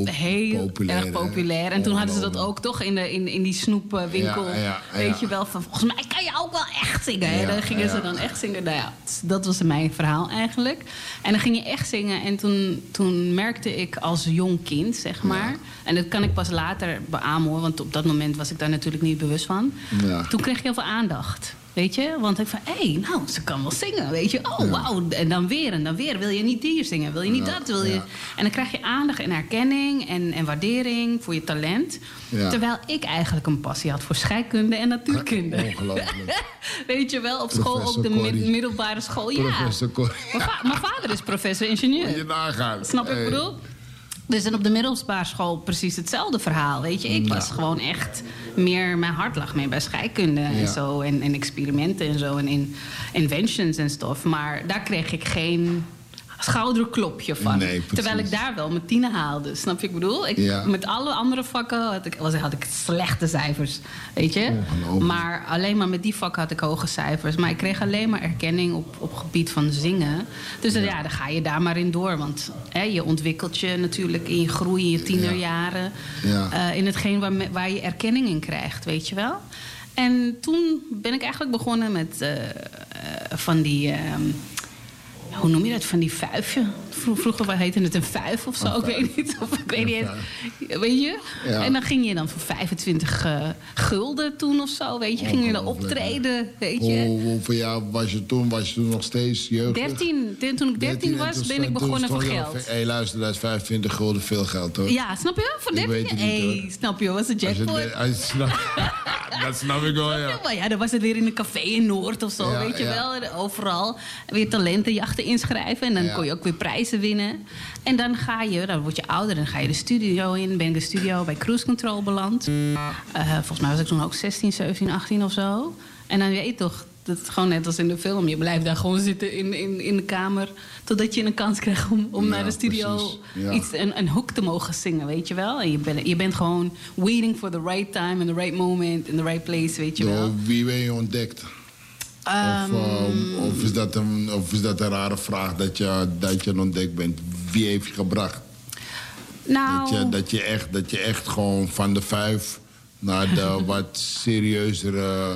populair. En toen hadden ze dat ook toch in die snoepwinkel. Weet je wel, van volgens mij kan je ook wel echt zingen. En dan gingen ze dan echt zingen. Nou ja, dat was mijn verhaal eigenlijk. En dan ging je echt zingen. En toen merkte ik als jong kind, zeg maar... Ja. En dat kan ik pas later beamen, hoor, want op dat moment was ik daar natuurlijk niet bewust van. Ja. Toen kreeg ik heel veel aandacht. Weet je? Want ik van, nou, ze kan wel zingen, weet je. Oh, wauw. En dan weer. Wil je niet die zingen? Wil je niet dat? Wil je... En dan krijg je aandacht en erkenning en waardering voor je talent. Ja. Terwijl ik eigenlijk een passie had voor scheikunde en natuurkunde. Ongelooflijk. Weet je wel, op school ook de middelbare school. Professor Corrie. Mijn vader is professor-ingenieur. Moet je nagaan. Snap ik bedoel? Dus en op de middelbare school precies hetzelfde verhaal, weet je. Ik was gewoon echt meer... Mijn hart lag meer bij scheikunde en zo. En experimenten en zo. En inventions en stof. Maar daar kreeg ik geen schouderklopje van. Nee, terwijl ik daar wel mijn 10 haalde. Snap je wat ik bedoel? Met alle andere vakken had ik slechte cijfers. Weet je? Maar alleen maar met die vakken had ik hoge cijfers. Maar ik kreeg alleen maar erkenning op gebied van zingen. Dus dan ga je daar maar in door. Want je ontwikkelt je natuurlijk in je groei, in je tienerjaren. In hetgeen waar je erkenning in krijgt, weet je wel? En toen ben ik eigenlijk begonnen met van die... hoe noem je dat? Van die vuifje. Vroeger heette het een vuif of zo. Ik weet niet. Weet je? Ja. En dan ging je dan voor 25 gulden toen of zo. Weet je? Ging je dan optreden. Weet je? Hoeveel jaar was je toen? Was je toen nog steeds jeugdig? 13. Toen ik 13 was, ben ik begonnen voor geld. Hé, luister, dat is 25 gulden veel geld, hoor. Ja, snap je? Voor 13? Snap je? Was het jackpot? Dat snap ik wel, ja. Maar ja, dan was het weer in een café in Noord of zo, weet je wel. Overal weer talentenjachten inschrijven. En dan kon je ook weer prijzen winnen. En dan word je ouder, dan ga je de studio in. Ben ik de studio bij Cruise Control beland. Volgens mij was ik toen ook 16, 17, 18 of zo. En dan weet je toch, dat is gewoon net als in de film. Je blijft daar gewoon zitten in de kamer... totdat je een kans krijgt om naar de studio een hoek te mogen zingen, weet je wel. En je bent gewoon waiting for the right time... and the right moment, in the right place, weet je wel. Wie ben je ontdekt? Of is dat een rare vraag dat je ontdekt bent? Wie heeft je gebracht? Nou... Dat je echt gewoon van de 5 naar de wat serieuzere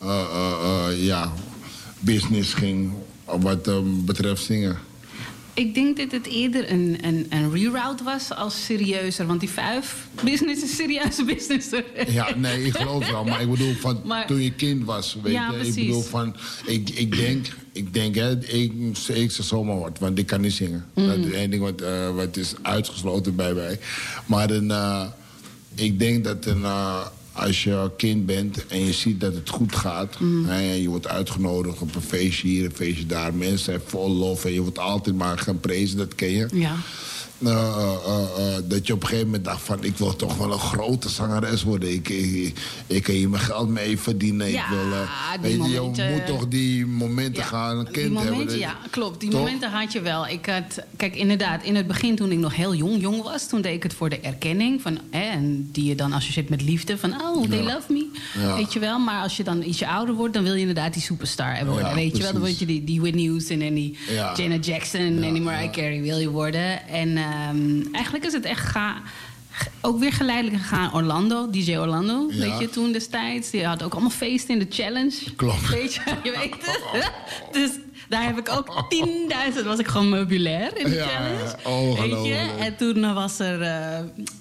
business ging... wat betreft zingen. Ik denk dat het eerder een reroute was als serieuzer. Want die 5 business is serieuze business. Ja, nee, ik geloof wel. Maar ik bedoel, toen je kind was, weet je. Precies. Ik bedoel, ik denk, ik zeg zomaar wat, want ik kan niet zingen. Dat is één ding wat is uitgesloten bij mij. Maar ik denk dat als je kind bent en je ziet dat het goed gaat... en je wordt uitgenodigd op een feestje hier, een feestje daar... mensen zijn vol lof en je wordt altijd maar geprezen, dat ken je. Ja. Dat je op een gegeven moment dacht van... ik wil toch wel een grote zangeres worden. Ik kan hier mijn geld mee verdienen. Ja, je moet toch die momenten gaan hebben. Ja, klopt. Die momenten had je wel. Kijk, inderdaad, in het begin toen ik nog heel jong was... toen deed ik het voor de erkenning. En die je dan associeert met liefde. Van, they love me. Ja. Weet je wel. Maar als je dan ietsje ouder wordt... dan wil je inderdaad die superstar worden. Ja, weet je wel. Dan word je die Whitney Houston en die Janet Jackson... en die Mariah Carey wil je worden. En... eigenlijk is het echt ook weer geleidelijk gegaan. Orlando, DJ Orlando, weet je, toen destijds. Die had ook allemaal feesten in de Challenge. Klopt. Weet je weet het. Dus daar heb ik ook 10.000... was ik gewoon meubilair in de Challenge. Weet je? En toen was er...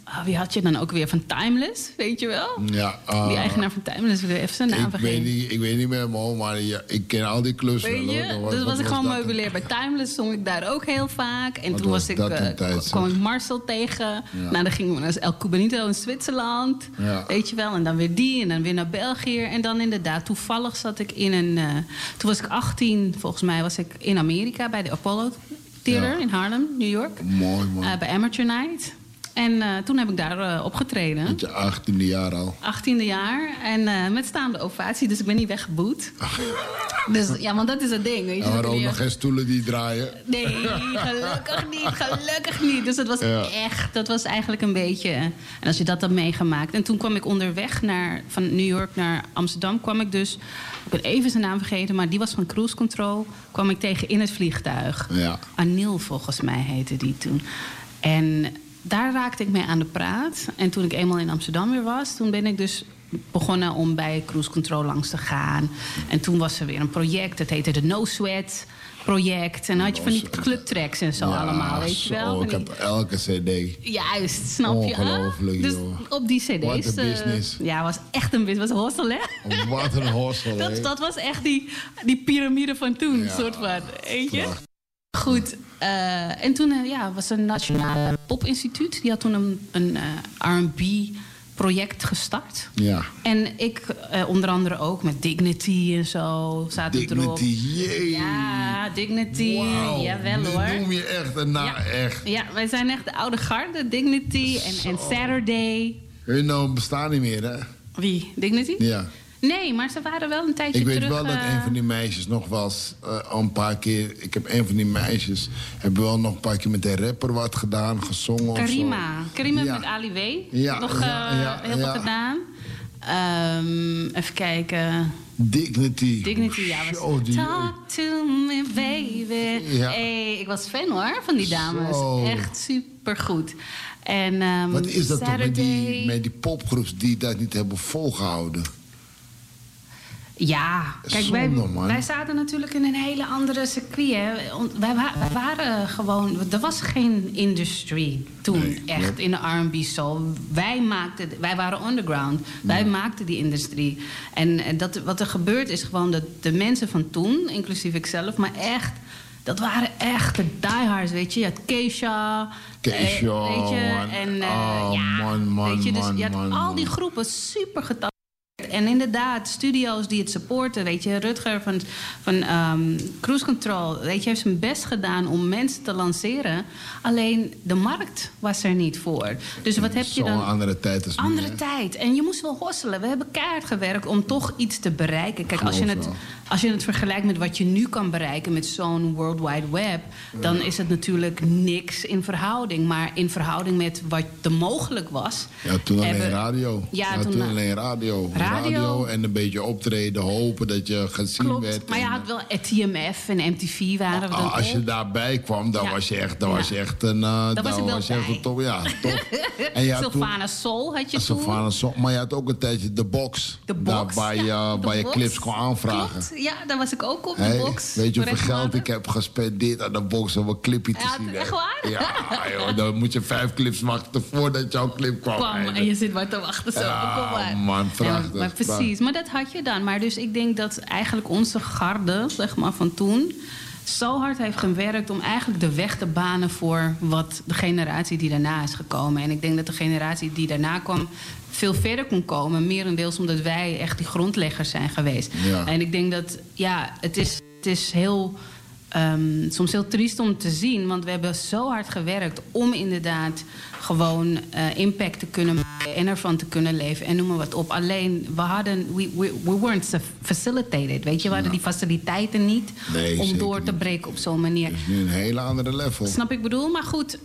wie had je dan ook weer van Timeless, weet je wel? Ja. Die eigenaar van Timeless, ik even zijn naam vergeten. Ik weet niet meer, maar ik ken al die clubs wel. Weet je? Dus was ik gewoon meubilair. Bij Timeless zong ik daar ook heel vaak. En toen kwam ik Marcel tegen. Ja. Nou, dan gingen we naar El Cubanito in Zwitserland. Ja. Weet je wel? En dan weer die en dan weer naar België. En dan inderdaad, toevallig zat ik in een... toen was ik 18, volgens mij was ik in Amerika bij de Apollo Theater in Harlem, New York. Mooi, mooi. Bij Amateur Night. En toen heb ik daar opgetreden. Met je 18e jaar al. 18e jaar. En met staande ovatie, dus ik ben niet weggeboet. Dus ja, want dat is het ding. Weet je, maar ook nog geen stoelen die draaien. Nee, gelukkig niet. Dus dat was echt, dat was eigenlijk een beetje... En als je dat had meegemaakt. En toen kwam ik onderweg van New York naar Amsterdam. Kwam ik dus, ik ben even zijn naam vergeten, maar die was van Cruise Control. Kwam ik tegen in het vliegtuig. Ja. Anil volgens mij heette die toen. En daar raakte ik mee aan de praat. En toen ik eenmaal in Amsterdam weer was, toen ben ik dus begonnen om bij Cruise Control langs te gaan. En toen was er weer een project, dat heette de No Sweat project. En dan had je van die clubtracks en zo allemaal, weet je wel. Ik heb elke cd. Juist, snap je? Ongelooflijk, dus joh. Op die cd's. Wat een business. Ja, was echt een business. Was hossel, hè? Wat een hossel, hè? Dat was echt die piramide van toen, soort van. Weet je? Goed, en toen was een nationale popinstituut. Die had toen een R&B-project gestart. Ja. En ik onder andere ook met Dignity en zo zaten erop. Dignity, jee. Ja, Dignity. Wow. Jawel hoor. Dat noem je echt echt. Ja, wij zijn echt de oude garde. Dignity en Saturday. Hun bestaan niet meer, hè? Wie? Dignity? Ja. Nee, maar ze waren wel een tijdje terug. Ik weet wel dat een van die meisjes nog was een paar keer... Ik heb een van die meisjes... hebben wel nog een paar keer met de rapper wat gedaan, gezongen Karima. of zo. Karima met Ali W. Nog heel veel gedaan. Even kijken. Dignity, ja. Was Talk to me, baby. Ja. Hey, ik was fan hoor, van die dames. Zo. Echt supergoed. En, wat is dat Saturday... toch met die popgroeps die dat niet hebben volgehouden? Ja, kijk, wij zaten natuurlijk in een hele andere circuit. Hè. Wij waren gewoon... Er was geen industry toen, echt, in de R&B soul. Wij waren underground. Wij maakten die industrie. En wat er gebeurt is gewoon dat de mensen van toen, inclusief ikzelf, maar echt... Dat waren echt de diehards, weet je. Je had Keisha, weet je. En weet je, dus je had al die groepen super getalenteerd. En inderdaad, studio's die het supporten, weet je, Rutger van Cruise Control, weet je, heeft zijn best gedaan om mensen te lanceren. Alleen de markt was er niet voor. Dus wat heb je dan? Zo'n andere tijd als nu. Andere tijd. En je moest wel hosselen. We hebben keihard gewerkt om toch iets te bereiken. Kijk, als je het vergelijkt met wat je nu kan bereiken met zo'n World Wide Web, dan is het natuurlijk niks in verhouding. Maar in verhouding met wat er mogelijk was. Ja, toen alleen radio. Ja, toen alleen radio. Radio en een beetje optreden, hopen dat je gezien werd. Maar je had wel TMF en MTV waren we dan als je daarbij kwam, dan was je echt, was je echt een... top. Ja, top. Sylvana Soul had je toen. Sylvana Soul, maar je had ook een tijdje de box. Waar je clips kon aanvragen. Klopt, ja, daar was ik ook op, de box. Weet je hoeveel geld ik heb gespendeerd aan de box om een clipje te zien? Echt waar? Ja, joh, dan moet je 5 clips wachten voordat jouw clip kwam. En je zit maar te wachten zo. Kom maar. Man, prachtig. Maar precies, maar dat had je dan. Maar dus ik denk dat eigenlijk onze garde, zeg maar, van toen zo hard heeft gewerkt om eigenlijk de weg te banen voor wat de generatie die daarna is gekomen. En ik denk dat de generatie die daarna kwam veel verder kon komen. Merendeels omdat wij echt die grondleggers zijn geweest. Ja. En ik denk dat, het is heel... soms heel triest om te zien, want we hebben zo hard gewerkt om inderdaad gewoon impact te kunnen maken en ervan te kunnen leven en noem maar wat op. Alleen, we weren't facilitated, weet je. We hadden die faciliteiten niet om door te breken op zo'n manier. Het is nu een hele andere level. Snap ik bedoel? Maar goed,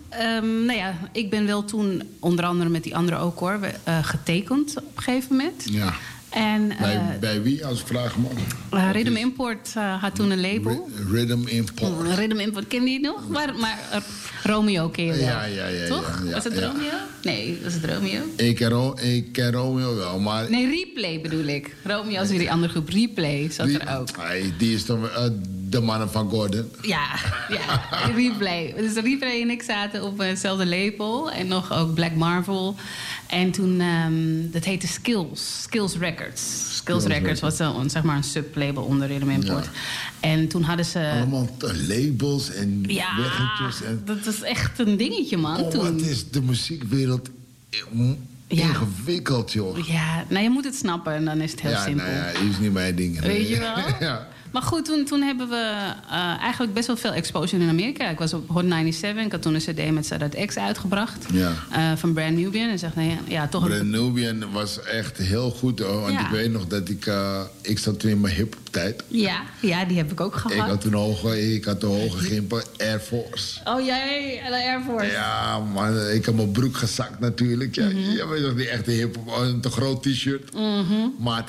ik ben wel toen, onder andere met die anderen ook hoor, getekend op een gegeven moment. Ja. En, bij wie, als ik vraag mag? Rhythm Import had toen een label. Rhythm Import. Rhythm Import, ken je die nog? Maar Romeo ken je wel. Ja. Toch? Was het Romeo? Nee, was het Romeo? Ik ken Romeo wel, maar... Nee, Replay bedoel ik. Romeo is weer die andere groep. Replay zat er ook. Die is toch... De mannen van Gordon. Ja, Replay. Dus Replay en ik zaten op hetzelfde label. En nog ook Black Marvel. En toen, dat heette Skills Records. Skills Records was zeg maar een sublabel onder Rhythm Import. Ja. En toen hadden ze... Allemaal labels en weggetjes. En... dat was echt een dingetje, man. Toen. Wat is de muziekwereld ingewikkeld, joh. Ja, nou je moet het snappen en dan is het heel simpel. Nou ja, is niet mijn ding. Weet je wel? Ja. Maar goed, toen hebben we eigenlijk best wel veel exposure in Amerika. Ik was op Hot 97. Ik had toen een cd met Sadat X uitgebracht. Ja. Van Brand Nubian. En zeg, nee, ja, toch Brand Nubian was echt heel goed. Hoor, want ik weet nog dat ik zat toen in mijn hip-hop-tijd. Ja, die heb ik ook gehad. Ik had de hoge gimpen Air Force. Oh, jij, de Air Force. Ja, man. Ik heb mijn broek gezakt natuurlijk. Ja. Je weet nog niet echt de hip-hop. Een te groot t-shirt. Maat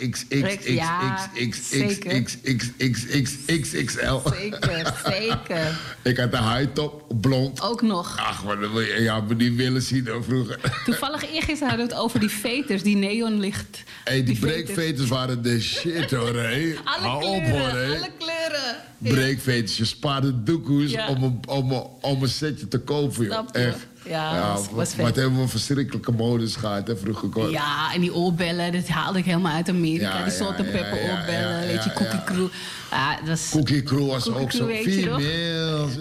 XXL. Zeker. Ik had een high top, blond. Ook nog. Ach, maar dat wil je me niet willen zien hoor, vroeger. Toevallig eergisteren hadden we het over die veters, die neonlicht. Die breakveters waren de shit hoor, hé. Alle kleuren. Breakveters, je spaarde doekoes om een setje te kopen, joh. Echt. Ja, was vet. Maar het hebben we verschrikkelijke modes gehad, hè, vroeger. Ja, en die oorbellen, dat haalde ik helemaal uit Amerika. Die salt and pepper oorbellen, weet je, Cookie Crew. Cookie Crew was ook zo. Females.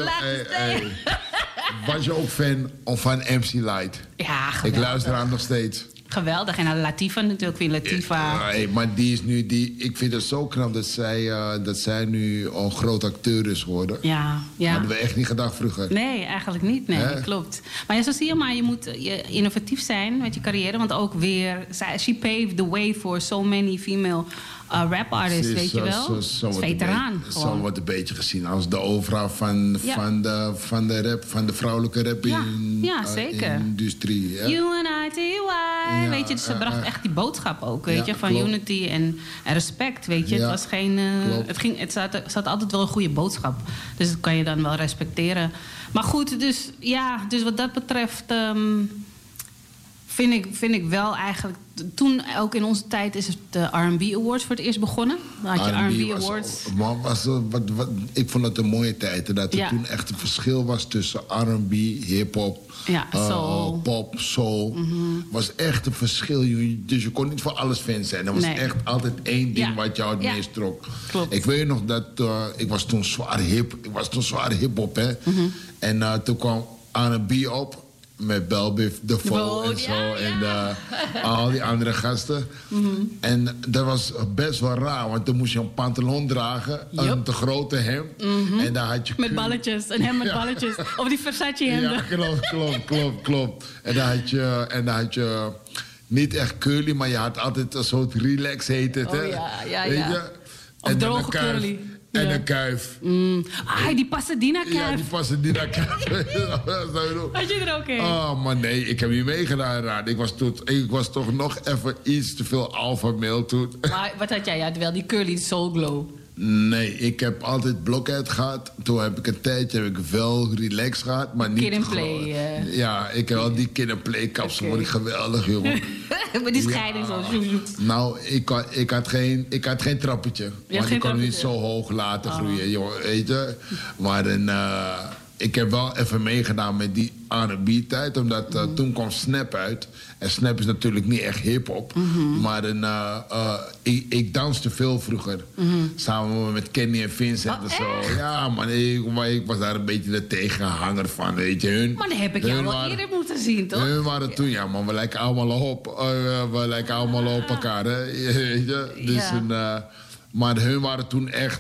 Was je ook fan van MC Light? Ja, geweldig. Ik luister aan nog steeds. Geweldig. En Latifah natuurlijk, weer Latifah. Maar die is nu... ik vind het zo knap dat zij nu een groot acteur is geworden. Ja. Hadden we echt niet gedacht vroeger. Nee, eigenlijk niet. Nee, klopt. Maar ja, zo zie je maar, je moet innovatief zijn met je carrière. Want ook weer... She paved the way for so many female rap artists, weet je wel. Zo veteraan. Zo wordt een beetje gezien als de overal van de rap, van de vrouwelijke rap industrie. Ja. UNITY. Weet je, dus ze bracht echt die boodschap ook, weet je, van unity en respect, weet je. Het was geen... het zat altijd wel een goede boodschap. Dus dat kan je dan wel respecteren. Maar goed, dus wat dat betreft... Vind ik wel eigenlijk... Toen, ook in onze tijd, is het de R&B Awards voor het eerst begonnen. Dan had je R&B Awards. Ik vond het een mooie tijd. Dat er toen echt een verschil was tussen R&B, hip-hop, soul. pop, soul. Was echt een verschil. Dus je kon niet voor alles fan zijn. Er was echt altijd één ding wat jou het meest trok. Klopt. Ik weet nog dat... ik was toen zwaar hip-hop, hè. En toen kwam R&B op. Met Belbiff, Defoe en zo. En al die andere gasten. En dat was best wel raar. Want toen moest je een pantalon dragen. Een te grote hemd. En daar had je... Met balletjes. Een hemd met balletjes. Of die Versace hemden. Ja, klopt. En dan had je... Niet echt curly, maar je had altijd een soort relax, heet het. Hè? Ja. Weet je? Of droge curly. En een kuif. Die Pasadena-kuif. Ja, die Pasadena-kuif. Had je er ook een? Oh, maar nee, ik heb niet meegedaan. Ik was toch nog even iets te veel alpha male toen. Maar wat had jij? Ja, wel die curly soul glow. Nee, ik heb altijd Blockhead gehad. Toen heb ik een tijdje wel relax gehad, maar niet... Kid and play. Ja, ik heb wel die kid and play kapsel. Vond ik geweldig, jongen. Maar die scheiding zo. Nou, ik had geen trappetje. Want ik kon hem niet zo hoog laten groeien, jongen, weet je. Maar ik heb wel even meegedaan met die R&B-tijd. Omdat toen kwam Snap uit. En Snap is natuurlijk niet echt hip-hop. Maar ik danste veel vroeger. Samen met Kenny en Vincent en zo. Ja, man, ik was daar een beetje de tegenhanger van, weet je. Maar dan heb ik jou wel eerder moeten zien, toch? Hun waren toen, ja, man, we lijken allemaal op. We lijken allemaal op elkaar, hè. Weet je? Dus maar hun waren toen echt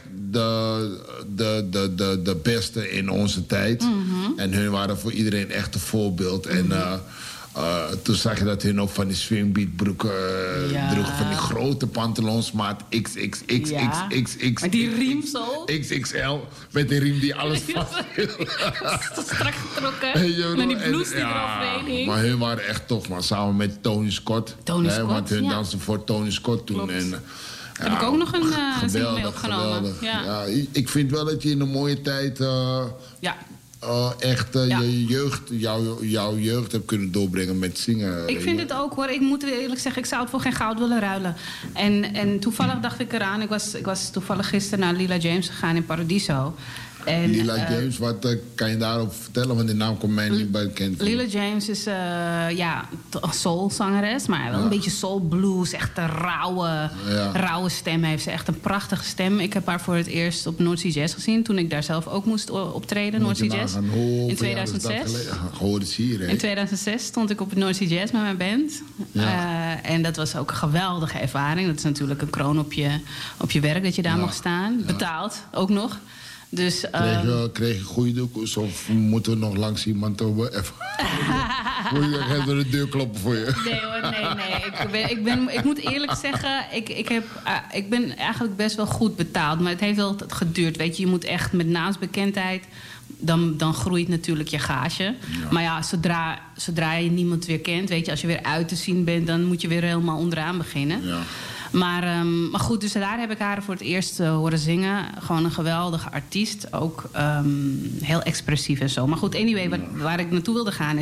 de beste in onze tijd. En hun waren voor iedereen echt een voorbeeld. En toen zag je dat hun ook van die swingbeat broeken droegen. Van die grote pantalons, maat XXXXXX. Met die riem zo? XXL. Met die riem die alles vast strak getrokken. En die blouse die eroverheen hing. Maar hun waren echt tof, man. Samen met Tony Scott. Want hun dansten voor Tony Scott toen. Daar heb ik ook nog een zin mee opgenomen. Ja, ik vind wel dat je in een mooie tijd echt jouw jeugd hebt kunnen doorbrengen met zingen. Ik vind het ook hoor. Ik moet eerlijk zeggen, ik zou het voor geen goud willen ruilen. En toevallig dacht ik eraan. Ik was toevallig gisteren naar Lila James gegaan in Paradiso. En, Lila James, wat kan je daarop vertellen? Want die naam komt mij niet bekend. Lila James is een soulzangeres, maar wel een beetje soul blues. Echt een rauwe stem heeft ze. Echt een prachtige stem. Ik heb haar voor het eerst op North Sea Jazz gezien. Toen ik daar zelf ook moest optreden, North Sea Jazz. In 2006. In 2006 stond ik op het North Sea Jazz met mijn band. Ja. En dat was ook een geweldige ervaring. Dat is natuurlijk een kroon op je werk dat je daar mag staan. Ja. Betaald ook nog. Dus, kreeg je goede doekjes of moeten we nog langs iemand over even even de deur kloppen voor je? Nee hoor, nee. Ik moet eerlijk zeggen, ik ben eigenlijk best wel goed betaald. Maar het heeft wel geduurd. Weet je moet echt met naamsbekendheid, dan groeit natuurlijk je gage. Ja. Maar ja, zodra je niemand weer kent, weet je, als je weer uit te zien bent, dan moet je weer helemaal onderaan beginnen. Ja. Maar goed, dus daar heb ik haar voor het eerst horen zingen. Gewoon een geweldige artiest. Ook heel expressief en zo. Maar goed, anyway, waar ik naartoe wilde gaan